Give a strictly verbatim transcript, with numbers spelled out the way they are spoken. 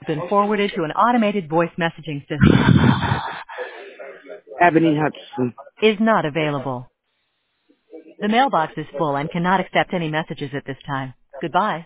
been forwarded to an automated voice messaging system. Ebony Hudson. Is not available. The mailbox is full and cannot accept any messages at this time. Goodbye.